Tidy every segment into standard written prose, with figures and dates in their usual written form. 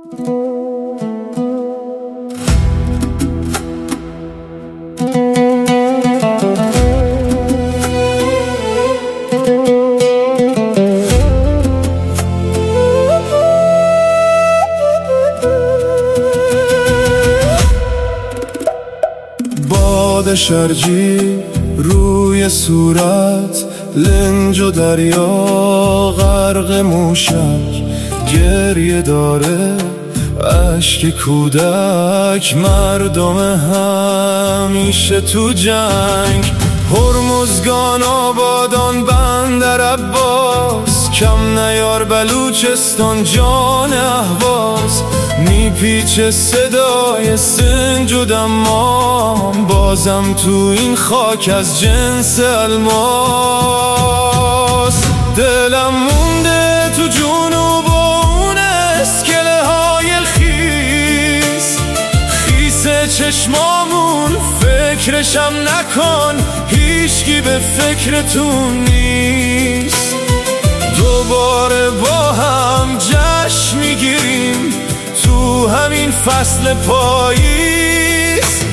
باد شرجی روی صورت، لنج و دریا غرق موشک، گریه داره اشک کودک، مردم همیشه تو جنگ. هرمزگان، آبادان، بندر عباس، کم نیار بلوچستان، جان اهواز. میپیچه صدای سنج و دمام، بازم تو این خاک از جنس الماس. دلم مونده تو جنوب و اون اسکله های خیس، خیس چشمامون، فکرشم نکن، هیچکی به فکرتون نیست. دوباره با هم جشن میگیریم تو همین فصل پاییز.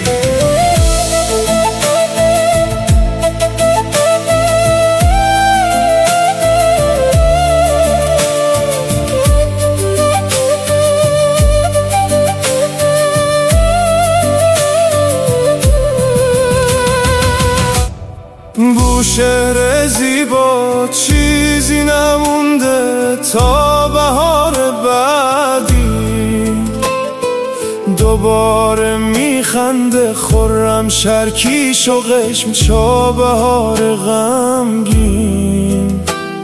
بوشهر زیبا، چیزی نمونده تا بهار بعدی. دوباره میخنده خرم شرکیش و قشم، چابهار غمگین.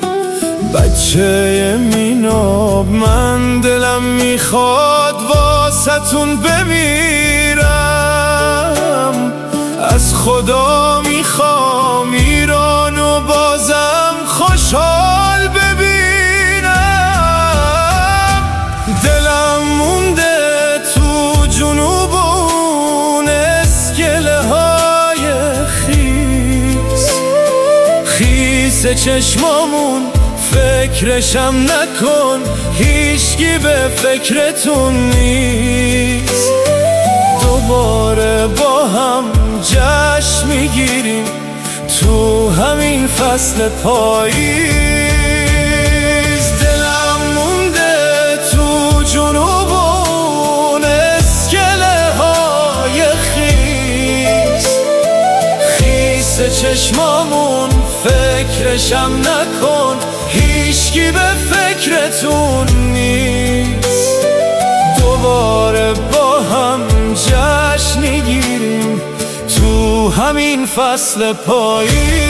بچه میناب، من دلم میخواد واسه‌تون بمیرم. از خدا میخوام ایرانو بازم خوشحال ببینم. دلم مونده تو جنوب اون اسکله های خیس، خیس چشمامون، فکرشم نکن، هیچکی به فکرتون نیست. دوباره با هم جشن میگیریم تو همین فصل پاییز. دلم مونده تو جنوب اون اسکله های خیس، خیس چشمامون، فکرشم نکن، هیچکی به فکرتون نیست. دوباره با هم جشن میگیریم تو همین فصل پاییز.